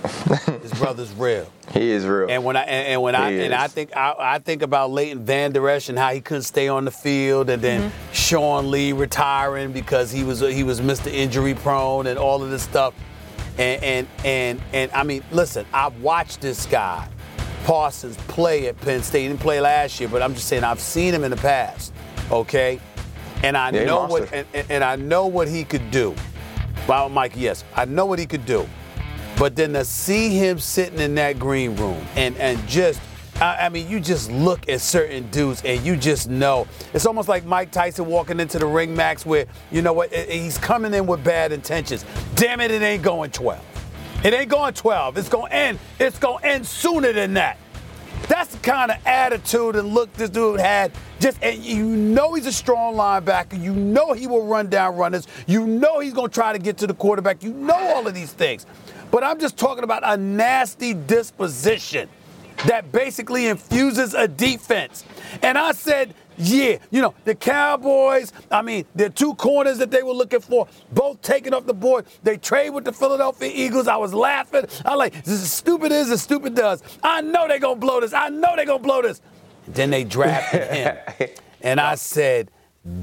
His brother's real.
He is real.
And when I and, and when I
He
and I
is.
think I, I think about Leighton Van Der Esch and how he couldn't stay on the field, and then
Mm-hmm.
Sean Lee retiring because he was he was Mister Injury Prone and all of this stuff. And and and and I mean, listen, I've watched this guy, Parsons, play at Penn State. He didn't play last year, but I'm just saying I've seen him in the past. Okay, and I
Yeah, he
know what
monster.
and, and, and I know what he could do. Well, Mike, yes, I know what he could do. But then to see him sitting in that green room and, and just, I, I mean, you just look at certain dudes and you just know. It's almost like Mike Tyson walking into the ring, Max, where, you know what, he's coming in with bad intentions. Damn it, it ain't going twelve. It ain't going twelve. It's going to end. It's going to end sooner than that. That's the kind of attitude and look this dude had. Just, and you know he's a strong linebacker. You know he will run down runners. You know he's going to try to get to the quarterback. You know all of these things. But I'm just talking about a nasty disposition that basically infuses a defense. And I said, yeah, you know, the Cowboys, I mean, the two corners that they were looking for, both taken off the board. They trade with the Philadelphia Eagles. I was laughing. I like, this is as stupid as as stupid does. I know they're going to blow this. I know they're going to blow this. And then they drafted him. And I said,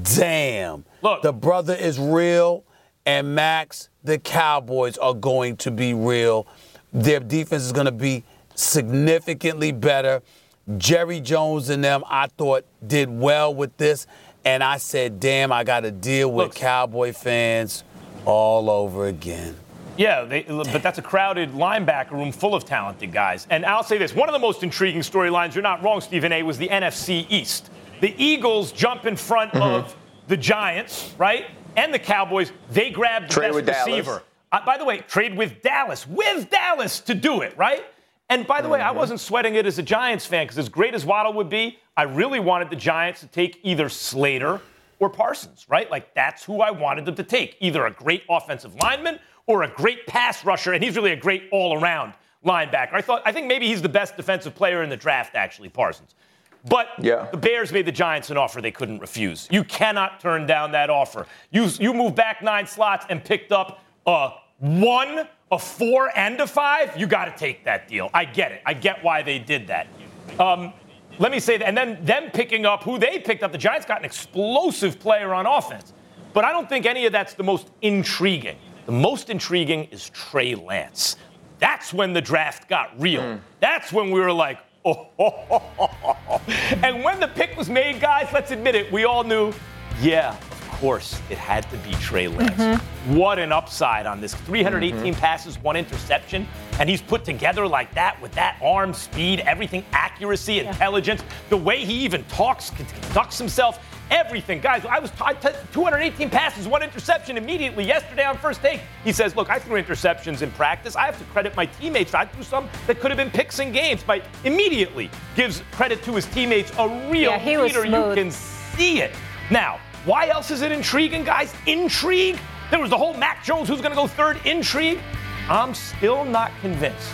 damn,
Look.
the brother is real. And Max, the Cowboys are going to be real. Their defense is going to be significantly better. Jerry Jones and them, I thought, did well with this. And I said, damn, I got to deal with
Look.
Cowboy fans all over again.
Yeah, they, but that's a crowded linebacker room full of talented guys. And I'll say this, one of the most intriguing storylines, you're not wrong, Stephen A., was the N F C East. The Eagles jump in front
Mm-hmm.
of the Giants, right? And the Cowboys, they grabbed the
Trade
best
with
receiver.
Dallas.
Uh, by the way, trade with Dallas, with Dallas to do it, right? And by the way, I wasn't sweating it as a Giants fan because as great as Waddle would be, I really wanted the Giants to take either Slater or Parsons, right? Like that's who I wanted them to take, either a great offensive lineman or a great pass rusher, and he's really a great all-around linebacker. I thought, I think maybe he's the best defensive player in the draft, actually, Parsons. But
Yeah.
the Bears made the Giants an offer they couldn't refuse. You cannot turn down that offer. You you moved back nine slots and picked up a one, a four, and a five. You got to take that deal. I get it. I get why they did that. Um, let me say that. And then them picking up who they picked up. The Giants got an explosive player on offense. But I don't think any of that's the most intriguing. The most intriguing is Trey Lance. That's when the draft got real. Mm. That's when we were like, oh, oh, oh, oh, oh. And when the pick was made, guys, let's admit it, we all knew, yeah, of course, it had to be Trey Lance. Mm-hmm. What an upside on this. three hundred eighteen mm-hmm. passes, one interception, and he's put together like that with that arm speed, everything, accuracy, yeah. intelligence, the way he even talks, conducts himself. Everything. Guys, I was I t- two hundred eighteen passes, one interception immediately yesterday on First Take. He says, look, I threw interceptions in practice. I have to credit my teammates. I threw some that could have been picks in games. But immediately gives credit to his teammates. A real
yeah, he was
leader.
smooth.
You can see it. Now, why else is it intriguing, guys? Intrigue? There was the whole Mac Jones who's going to go third intrigue. I'm still not convinced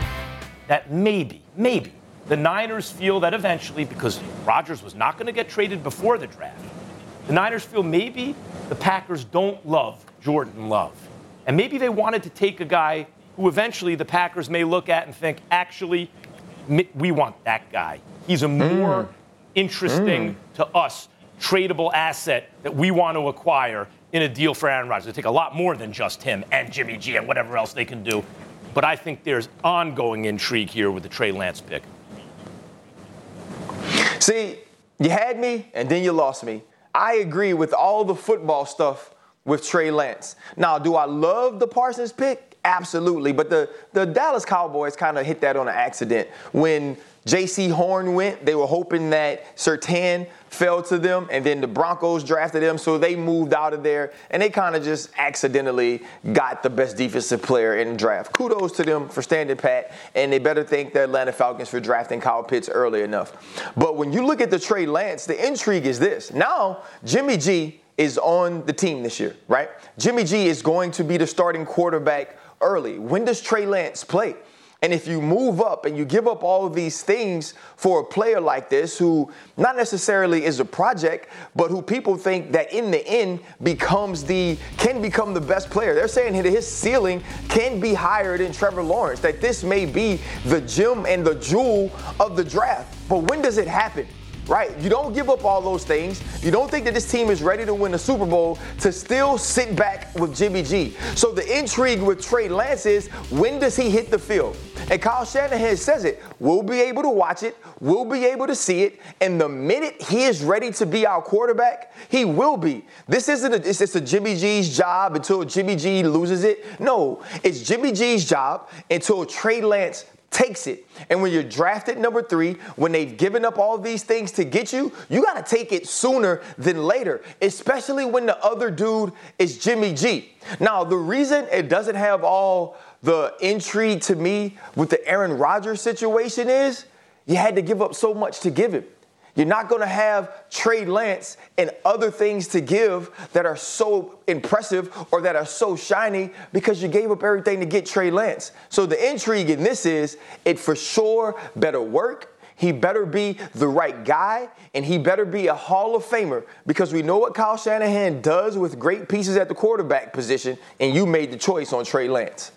that maybe, maybe, the Niners feel that eventually, because Rodgers was not going to get traded before the draft, the Niners feel maybe the Packers don't love Jordan Love. And maybe they wanted to take a guy who eventually the Packers may look at and think, actually, we want that guy. He's a more mm. interesting mm. to us tradable asset that we want to acquire in a deal for Aaron Rodgers. They take a lot more than just him and Jimmy G and whatever else they can do. But I think there's ongoing intrigue here with the Trey Lance pick.
See, you had me, and then you lost me. I agree with all the football stuff with Trey Lance. Now, do I love the Parsons pick? Absolutely. But the, the Dallas Cowboys kind of hit that on an accident when J C Horn went, they were hoping that Surtain fell to them, and then the Broncos drafted him, so they moved out of there, and they kind of just accidentally got the best defensive player in the draft. Kudos to them for standing pat, and they better thank the Atlanta Falcons for drafting Kyle Pitts early enough. But when you look at the Trey Lance, the intrigue is this. Now, Jimmy G is on the team this year, right? Jimmy G is going to be the starting quarterback early. When does Trey Lance play? And if you move up and you give up all of these things for a player like this, who not necessarily is a project, but who people think that in the end becomes the, can become the best player. They're saying that his ceiling can be higher than Trevor Lawrence, that this may be the gem and the jewel of the draft. But when does it happen? Right? You don't give up all those things. You don't think that this team is ready to win the Super Bowl to still sit back with Jimmy G. So the intrigue with Trey Lance is, when does he hit the field? And Kyle Shanahan says it. We'll be able to watch it. We'll be able to see it. And the minute he is ready to be our quarterback, he will be. This isn't a, it's, it's a Jimmy G's job until Jimmy G loses it. No, it's Jimmy G's job until Trey Lance takes it. And when you're drafted number three, when they've given up all these things to get you, you got to take it sooner than later, especially when the other dude is Jimmy G. Now, the reason it doesn't have all the intrigue to me with the Aaron Rodgers situation is you had to give up so much to give him. You're not going to have Trey Lance and other things to give that are so impressive or that are so shiny because you gave up everything to get Trey Lance. So the intrigue in this is it for sure better work. He better be the right guy, and he better be a Hall of Famer, because we know what Kyle Shanahan does with great pieces at the quarterback position, and you made the choice on Trey Lance.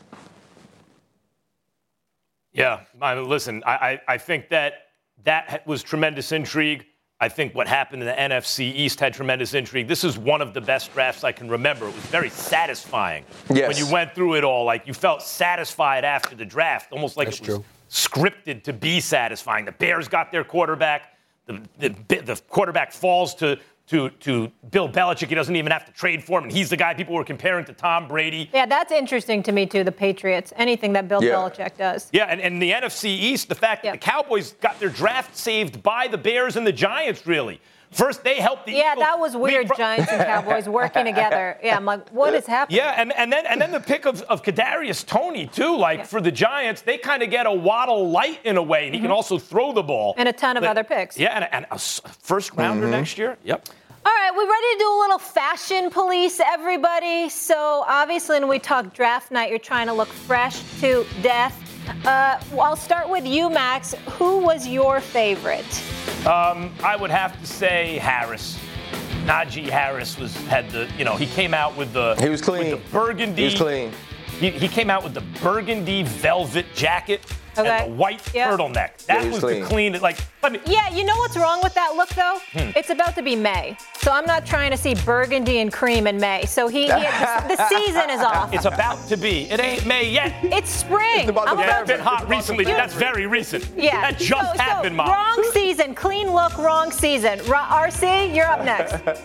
Yeah, I mean, listen, I, I, I think that That was tremendous intrigue. I think what happened in the N F C East had tremendous intrigue. This is one of the best drafts I can remember. It was very satisfying. Yes. When you went through it all. Like, you felt satisfied after the draft, almost like That's it was true. scripted to be satisfying. The Bears got their quarterback. The, the, the quarterback falls to, to, to Bill Belichick. He doesn't even have to trade for him, and he's the guy people were comparing to Tom Brady.
Yeah, that's interesting to me, too, the Patriots, anything that Bill yeah. Belichick does.
Yeah, and, and the N F C East, the fact yeah. that the Cowboys got their draft saved by the Bears and the Giants, really. First, they helped the
Yeah,
Eagles
that was weird, leapfrog- Giants and Cowboys working together. Yeah, I'm like, what is happening?
Yeah, and, and then and then the pick of, of Kadarius Toney, too. Like, yeah. for the Giants, they kind of get a Waddle light in a way, and he mm-hmm. can also throw the ball.
And a ton of
but,
other picks.
Yeah, and, and a first-rounder mm-hmm. next year. Yep.
All right, we ready to do a little fashion police, everybody? So, obviously, when we talk draft night, you're trying to look fresh to death. Uh, I'll start with you, Max. Who was your favorite?
Um, I would have to say Harris. Najee Harris was had the, you know, he came out with the
he was clean.
With the burgundy.
He was clean.
He, he came out with the burgundy velvet jacket
okay.
and the white yep. turtleneck. That
yeah,
was,
was
the clean. Like, I mean,
yeah, you know what's wrong with that look though?
Hmm.
It's about to be May, so I'm not trying to see burgundy and cream in May. So he, he the, the season is off.
It's about to be. It ain't May yet.
It's spring.
It's about
I'm
to
yeah,
about
it's been hot recently, but that's very recent.
Yeah,
that just
so,
happened,
so,
Mom.
Wrong season, clean look, wrong season. R C, you're up next.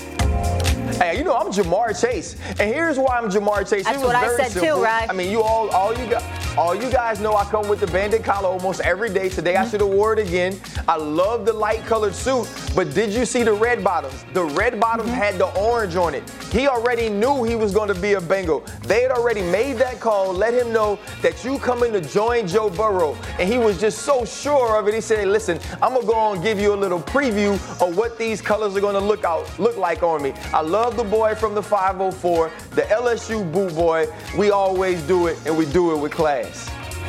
Hey, you know, I'm Jamar Chase. And here's why I'm Jamar Chase.
That's
it was
what
very
I said
simple.
too, right?
I mean, you all, all you got. All you guys know I come with the bandit collar almost every day. Today I should have wore it again. I love the light colored suit, but did you see the red bottoms? The red bottoms mm-hmm. had the orange on it. He already knew he was going to be a Bengal. They had already made that call, let him know that you coming to join Joe Burrow. And he was just so sure of it. He said, hey, listen, I'm going to go on and give you a little preview of what these colors are going to look out, look like on me. I love the boy from the five oh four, the L S U boot boy. We always do it, and we do it with class.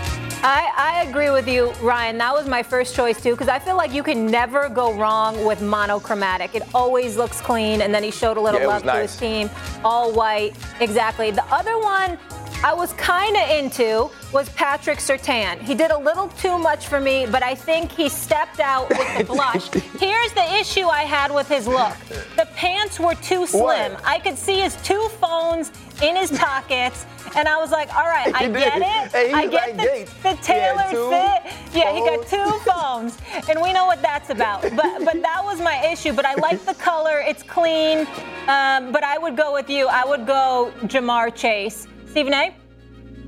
I, I agree with you, Ryan. That was my first choice, too, because I feel like you can never go wrong with monochromatic. It always looks clean, and then he showed a little
yeah,
love
nice.
to his team. All white. Exactly. The other one I was kind of into was Patrick Surtain. He did a little too much for me, but I think he stepped out with the blush. Here's the issue I had with his look. The pants were too slim. What? I could see his two phones in his pockets, and I was like, all right, I get it.
Hey,
I get
like
the, the tailored fit. Yeah, he got two phones, and we know what that's about. But but that was my issue. But I like the color. It's clean. Um, but I would go with you. I would go Jamar Chase. Stephen A?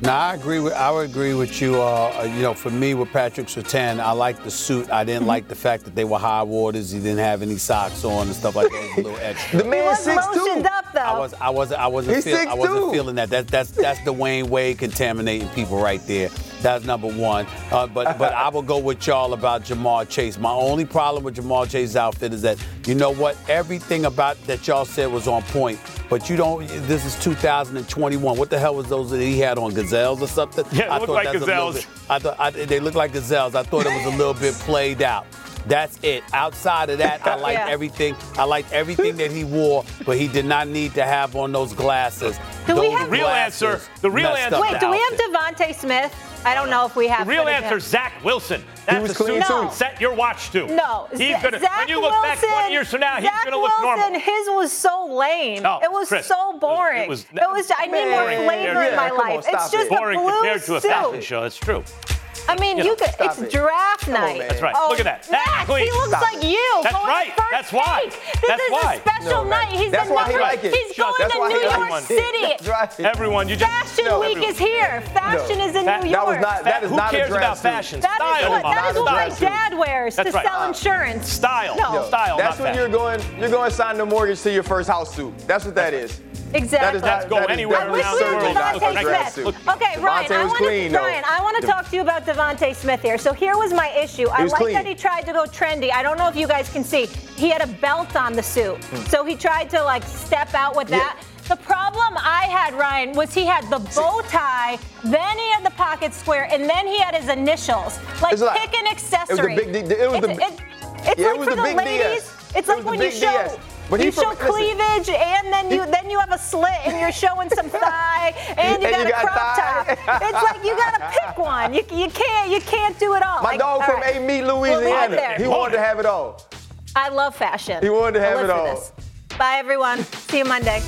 No, I agree with I would agree with you. Uh, you know, for me with Patrick Surtain, I like the suit. I didn't like the fact that they were high waters. He didn't have any socks on and stuff like that. It was a little extra.
The man six two.
Lotioned up though.
I was I wasn't I wasn't
He's
feel, I wasn't
six two.
feeling that. That that's that's Dwayne Wade contaminating people right there. That's number one. Uh, but but I will go with y'all about Jamar Chase. My only problem with Jamar Chase's outfit is that you know what? Everything about that y'all said was on point. But you don't. This is two thousand twenty-one. What the hell was those that he had on, gazelles or something?
Yeah, they
I
look
thought
like
that's a little
gazelles.
bit- I thought I, they look like gazelles. I thought it was a little bit played out. That's it. Outside of that, I liked
Yeah.
everything. I liked everything that he wore, but he did not need to have on those glasses.
Do we
Those
have-
The real
glasses
answer- the real
messed
answer-
up
Wait,
the
do we have
outfit.
Devontae Smith? I don't know if we have.
The real
footage of
answer
him.
is Zach Wilson. That's
was
a
clean,
suit.
too.
Set your watch to.
No,
he's
Z-
gonna.
Zach
when you look
Wilson,
back twenty years from now, he's
Zach
gonna look
Wilson,
normal.
His was so lame.
Oh,
it was
Chris,
so boring.
it was-
It was. I need more
boring
flavor
compared
in
to-
my
Yeah, come on,
life.
stop
It's just
it.
a
Boring
blue
compared to a
suit.
fashion show. That's true.
I mean,
You
you
know,
could.
stop
It's
it.
draft
Come on,
night.
man.
That's right.
Oh,
Look at that. That
Max,
clean.
he looks
Stop
like
it.
you.
That's
going
right.
to first
That's why.
take. This
That's
is
why.
a special
No,
night.
man.
He's
That's
the
why he
number-
like it.
He's going
That's
to
why
New
he like
York
it.
City.
That's right.
Everyone, you just.
Fashion
No,
Week
everyone.
is here. Fashion
No.
is in
That-
New
that
York.
was not- that is
Who
not a
cares
draft
about
suit.
fashion?
That
Style,
is what,
Mom.
that is what my
Not a draft
dad wears
That's
to
right.
sell insurance.
Style.
No.
No. Style.
That's
not
when you're
fashion.
going. You're going to sign the mortgage to your first house suit. That's what that is.
Exactly.
That is not,
Let's go
that is-
anywhere
that
I
is
wish
around
we
the
were
certainly
world.
not a
Look,
Devontae
draft
Smith.
suit.
Okay, Ryan,
Devontae
I
was
want
clean,
to
though.
Ryan, I want to
De-
talk to you about Devontae Smith here. So here was my issue. I
was
like
clean.
that he tried to go trendy. I don't know if you guys can see. He had a belt on the suit. So he tried to like step out with
Yeah.
that. The problem I had, Ryan, was he had the bow tie, then he had the pocket square, and then he had his initials. Like,
It's like-
pick an
it was the
accessory.
big D- it was the-
it's, it- it's
Yeah, it
like
was
for
the
the
big D S.
ladies. It's
It
like
was the
when you
big
show
D S. But he
you
from-
show
listen.
cleavage, and then you then you have a slit, and you're showing some thigh, and you
And
got
you
a
got
crop
thigh.
top. It's like you gotta pick one. You, you can't you can't do it all.
My
Like,
dog
all
from
right.
A Meat,
We'll leave it
Louisiana.
there.
He wanted to have it all.
I love fashion.
He wanted to
I
have
live
it
for
all.
this. Bye everyone. See you Monday.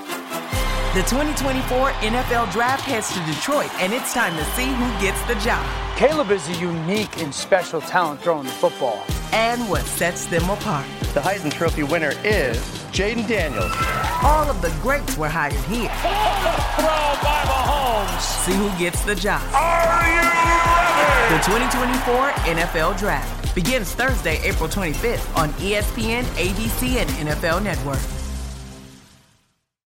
The twenty twenty-four N F L Draft heads to Detroit, and it's time to see who gets the job
Caleb is a unique and special talent throwing the football.
and what sets them apart.
The Heisman Trophy winner is Jaden Daniels.
All of the greats were hired here.
Throw by Mahomes.
See who gets the job.
Are you ready?
The twenty twenty-four N F L Draft begins Thursday, April twenty-fifth on E S P N, A B C, and N F L Network.